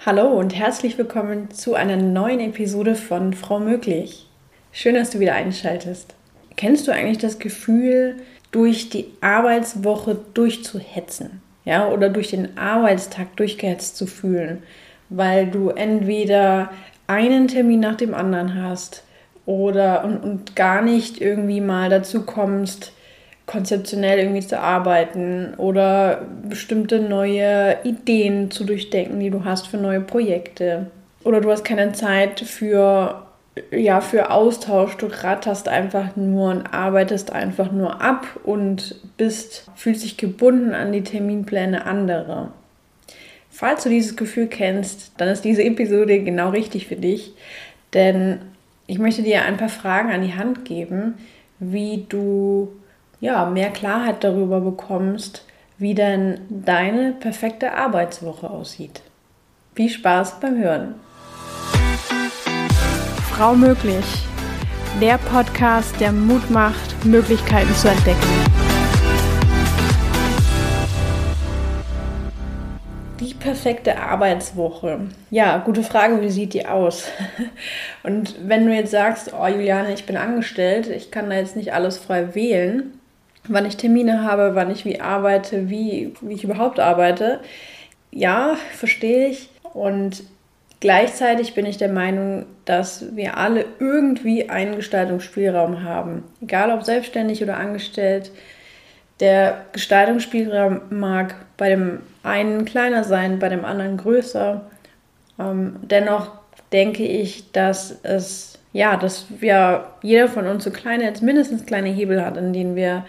Hallo und herzlich willkommen zu einer neuen Episode von Frau Möglich. Schön, dass du wieder einschaltest. Kennst du eigentlich das Gefühl, durch die Arbeitswoche durchzuhetzen? Ja, oder durch den Arbeitstag durchgehetzt zu fühlen, weil du entweder einen Termin nach dem anderen hast oder und gar nicht irgendwie mal dazu kommst, konzeptionell irgendwie zu arbeiten oder bestimmte neue Ideen zu durchdenken, die du hast für neue Projekte. Oder du hast keine Zeit für Austausch. Du ratterst einfach nur und arbeitest einfach nur ab und fühlst dich gebunden an die Terminpläne anderer. Falls du dieses Gefühl kennst, dann ist diese Episode genau richtig für dich, denn ich möchte dir ein paar Fragen an die Hand geben, wie du mehr Klarheit darüber bekommst, wie denn deine perfekte Arbeitswoche aussieht. Viel Spaß beim Hören. Frau Möglich, der Podcast, der Mut macht, Möglichkeiten zu entdecken. Die perfekte Arbeitswoche. Ja, gute Frage, wie sieht die aus? Und wenn du jetzt sagst, oh Juliane, ich bin angestellt, ich kann da jetzt nicht alles frei wählen, wann ich Termine habe, wann ich wie arbeite, wie ich überhaupt arbeite. Ja, verstehe ich. Und gleichzeitig bin ich der Meinung, dass wir alle irgendwie einen Gestaltungsspielraum haben. Egal ob selbstständig oder angestellt. Der Gestaltungsspielraum mag bei dem einen kleiner sein, bei dem anderen größer. Dennoch denke ich, dass jeder von uns mindestens kleine Hebel hat, in denen wir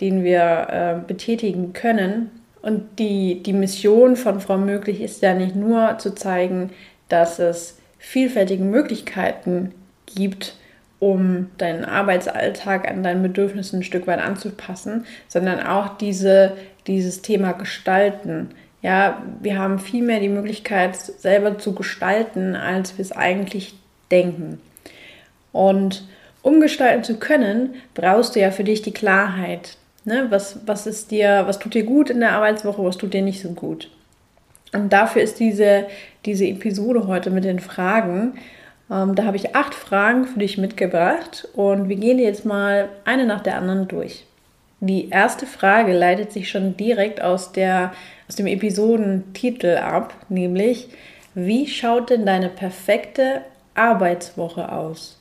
betätigen können. Und die Mission von Frau Möglich ist ja nicht nur zu zeigen, dass es vielfältige Möglichkeiten gibt, um deinen Arbeitsalltag an deinen Bedürfnissen ein Stück weit anzupassen, sondern auch dieses Thema Gestalten. Ja, wir haben viel mehr die Möglichkeit, selber zu gestalten, als wir es eigentlich denken. Und um gestalten zu können, brauchst du ja für dich die Klarheit. Ne? Was tut dir gut in der Arbeitswoche, was tut dir nicht so gut? Und dafür ist diese Episode heute mit den Fragen. Da habe ich 8 Fragen für dich mitgebracht und wir gehen die jetzt mal eine nach der anderen durch. Die erste Frage leitet sich schon direkt aus dem Episodentitel ab, nämlich: Wie schaut denn deine perfekte Arbeitswoche aus?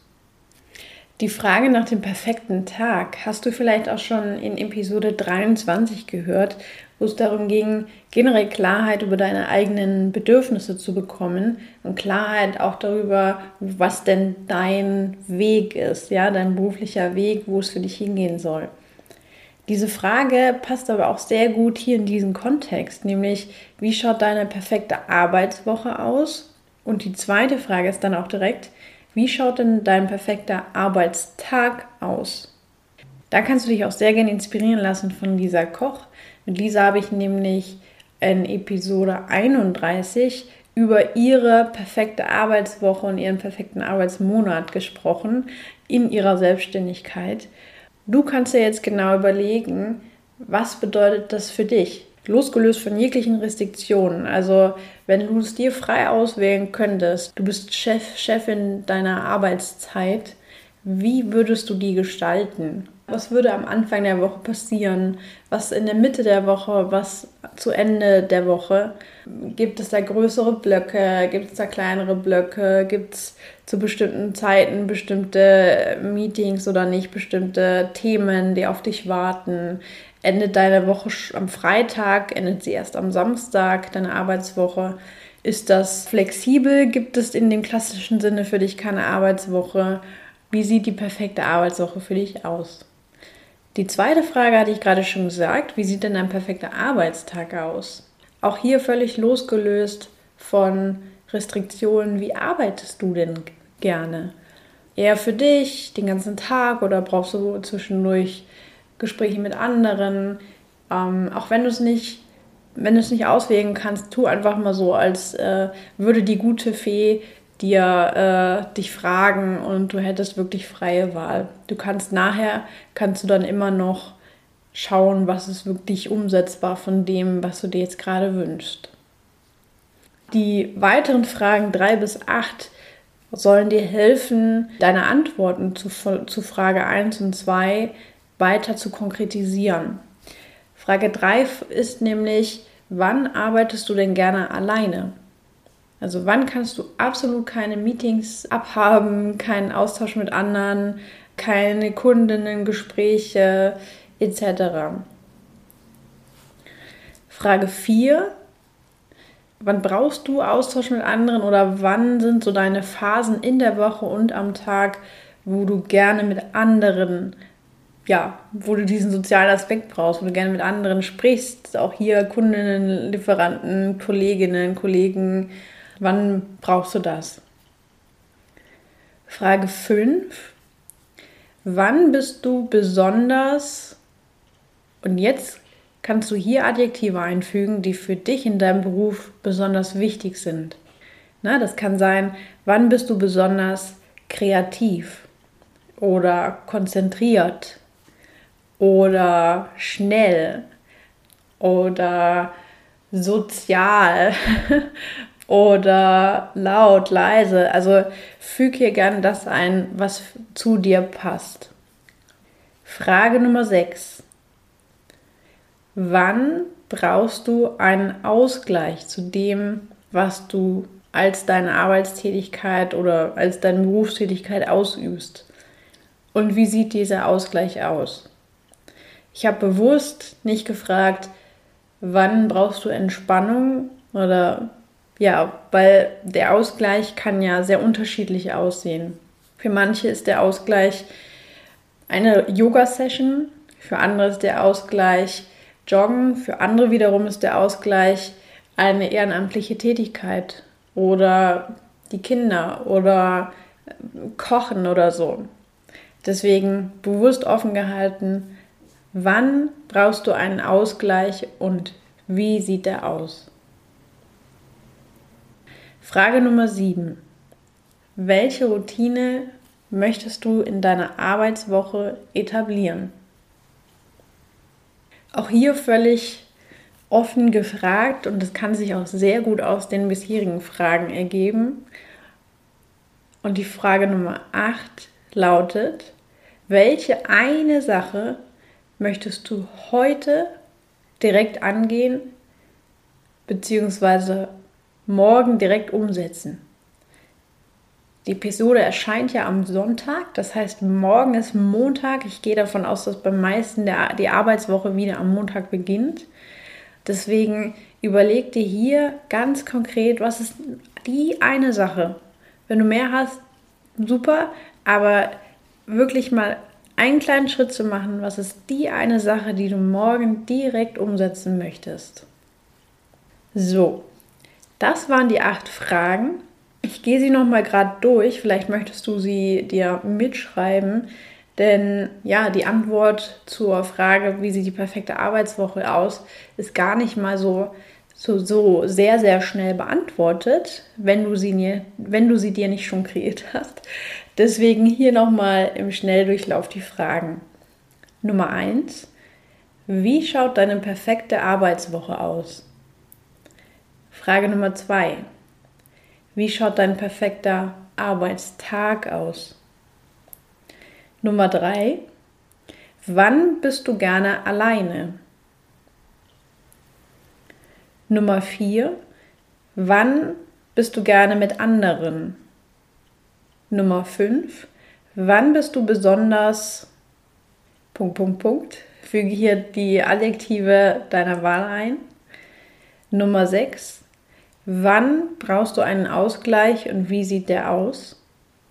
Die Frage nach dem perfekten Tag hast du vielleicht auch schon in Episode 23 gehört, wo es darum ging, generell Klarheit über deine eigenen Bedürfnisse zu bekommen und Klarheit auch darüber, was denn dein Weg ist, ja, dein beruflicher Weg, wo es für dich hingehen soll. Diese Frage passt aber auch sehr gut hier in diesen Kontext, nämlich: Wie schaut deine perfekte Arbeitswoche aus? Und die zweite Frage ist dann auch direkt: Wie schaut denn dein perfekter Arbeitstag aus? Da kannst du dich auch sehr gerne inspirieren lassen von Lisa Koch. Mit Lisa habe ich nämlich in Episode 31 über ihre perfekte Arbeitswoche und ihren perfekten Arbeitsmonat gesprochen in ihrer Selbstständigkeit. Du kannst dir jetzt genau überlegen, was bedeutet das für dich? Losgelöst von jeglichen Restriktionen. Also wenn du es dir frei auswählen könntest, du bist Chefin deiner Arbeitszeit, wie würdest du die gestalten? Was würde am Anfang der Woche passieren? Was in der Mitte der Woche? Was zu Ende der Woche? Gibt es da größere Blöcke? Gibt es da kleinere Blöcke? Gibt es zu bestimmten Zeiten bestimmte Meetings oder nicht? Bestimmte Themen, die auf dich warten? Endet deine Woche am Freitag? Endet sie erst am Samstag, deine Arbeitswoche? Ist das flexibel? Gibt es in dem klassischen Sinne für dich keine Arbeitswoche? Wie sieht die perfekte Arbeitswoche für dich aus? Die zweite Frage hatte ich gerade schon gesagt. Wie sieht denn ein perfekter Arbeitstag aus? Auch hier völlig losgelöst von Restriktionen. Wie arbeitest du denn gerne? Eher für dich den ganzen Tag oder brauchst du zwischendurch Gespräche mit anderen? Auch wenn du es nicht auswählen kannst, tu einfach mal so, als würde die gute Fee dich fragen und du hättest wirklich freie Wahl. Kannst du dann immer noch schauen, was ist wirklich umsetzbar von dem, was du dir jetzt gerade wünschst. Die weiteren Fragen 3 bis 8 sollen dir helfen, deine Antworten zu Frage 1 und 2 weiter zu konkretisieren. Frage 3 ist nämlich, wann arbeitest du denn gerne alleine? Also wann kannst du absolut keine Meetings abhaben, keinen Austausch mit anderen, keine Kundinnengespräche etc. Frage 4, wann brauchst du Austausch mit anderen oder wann sind so deine Phasen in der Woche und am Tag, wo du gerne mit anderen, wo du diesen sozialen Aspekt brauchst, wo du gerne mit anderen sprichst, auch hier Kundinnen, Lieferanten, Kolleginnen, Kollegen, wann brauchst du das? Frage 5, wann bist du besonders, und jetzt kannst du hier Adjektive einfügen, die für dich in deinem Beruf besonders wichtig sind. Das kann sein, wann bist du besonders kreativ oder konzentriert oder schnell oder sozial oder laut, leise. Also füg hier gerne das ein, was zu dir passt. Frage Nummer 6. Wann brauchst du einen Ausgleich zu dem, was du als deine Arbeitstätigkeit oder als deine Berufstätigkeit ausübst? Und wie sieht dieser Ausgleich aus? Ich habe bewusst nicht gefragt, wann brauchst du Entspannung oder weil der Ausgleich kann ja sehr unterschiedlich aussehen. Für manche ist der Ausgleich eine Yoga-Session, für andere ist der Ausgleich Joggen, für andere wiederum ist der Ausgleich eine ehrenamtliche Tätigkeit oder die Kinder oder Kochen oder so. Deswegen bewusst offen gehalten, wann brauchst du einen Ausgleich und wie sieht der aus? Frage Nummer 7. Welche Routine möchtest du in deiner Arbeitswoche etablieren? Auch hier völlig offen gefragt und das kann sich auch sehr gut aus den bisherigen Fragen ergeben. Und die Frage Nummer 8 lautet, welche eine Sache möchtest du heute direkt angehen, beziehungsweise morgen direkt umsetzen? Die Episode erscheint ja am Sonntag, das heißt, morgen ist Montag. Ich gehe davon aus, dass beim meisten die Arbeitswoche wieder am Montag beginnt. Deswegen überleg dir hier ganz konkret, was ist die eine Sache. Wenn du mehr hast, super, aber wirklich mal einen kleinen Schritt zu machen, was ist die eine Sache, die du morgen direkt umsetzen möchtest. So, das waren die 8 Fragen. Ich gehe sie nochmal gerade durch, vielleicht möchtest du sie dir mitschreiben, denn die Antwort zur Frage, wie sieht die perfekte Arbeitswoche aus, ist gar nicht mal so sehr, sehr schnell beantwortet, wenn du sie dir nicht schon kreiert hast. Deswegen hier nochmal im Schnelldurchlauf die Fragen. Nummer 1, wie schaut deine perfekte Arbeitswoche aus? Frage Nummer 2, wie schaut dein perfekter Arbeitstag aus? Nummer 3, wann bist du gerne alleine? Nummer 4, wann bist du gerne mit anderen? Nummer 5, wann bist du besonders... Füge hier die Adjektive deiner Wahl ein. Nummer 6, wann brauchst du einen Ausgleich und wie sieht der aus?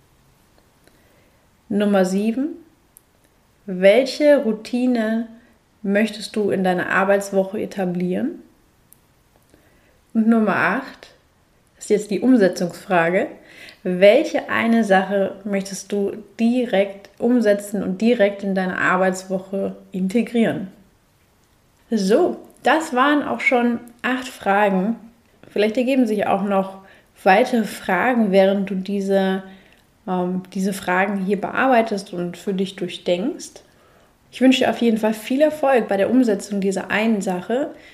Nummer 7, welche Routine möchtest du in deiner Arbeitswoche etablieren? Und Nummer 8 ist jetzt die Umsetzungsfrage. Welche eine Sache möchtest du direkt umsetzen und direkt in deine Arbeitswoche integrieren? So, das waren auch schon 8 Fragen. Vielleicht ergeben sich auch noch weitere Fragen, während du diese Fragen hier bearbeitest und für dich durchdenkst. Ich wünsche dir auf jeden Fall viel Erfolg bei der Umsetzung dieser einen Sache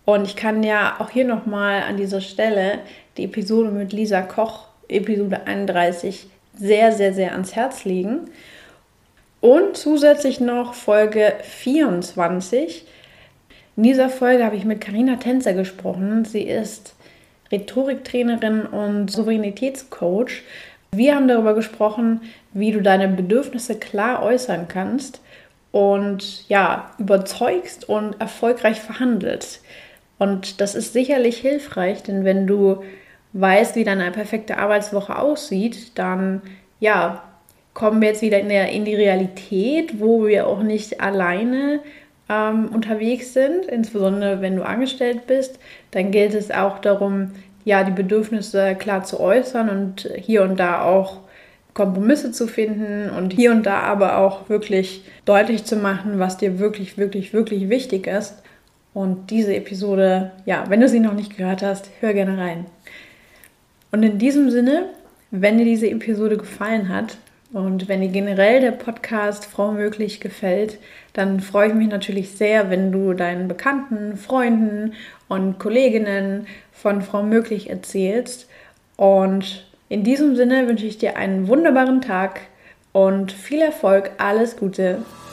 Und ich kann ja auch hier nochmal an dieser Stelle die Episode mit Lisa Koch, Episode 31, sehr, sehr, sehr ans Herz legen. Und zusätzlich noch Folge 24. In dieser Folge habe ich mit Carina Tänzer gesprochen. Sie ist Rhetoriktrainerin und Souveränitätscoach. Wir haben darüber gesprochen, wie du deine Bedürfnisse klar äußern kannst und ja, überzeugst und erfolgreich verhandelst. Und das ist sicherlich hilfreich, denn wenn du weißt, wie deine perfekte Arbeitswoche aussieht, dann ja, kommen wir jetzt wieder in die Realität, wo wir auch nicht alleine unterwegs sind. Insbesondere wenn du angestellt bist, dann gilt es auch darum, ja, die Bedürfnisse klar zu äußern und hier und da auch Kompromisse zu finden und hier und da aber auch wirklich deutlich zu machen, was dir wirklich, wirklich, wirklich wichtig ist. Und diese Episode, ja, wenn du sie noch nicht gehört hast, hör gerne rein. Und in diesem Sinne, wenn dir diese Episode gefallen hat und wenn dir generell der Podcast Frau Möglich gefällt, dann freue ich mich natürlich sehr, wenn du deinen Bekannten, Freunden und Kolleginnen von Frau Möglich erzählst. Und in diesem Sinne wünsche ich dir einen wunderbaren Tag und viel Erfolg, alles Gute.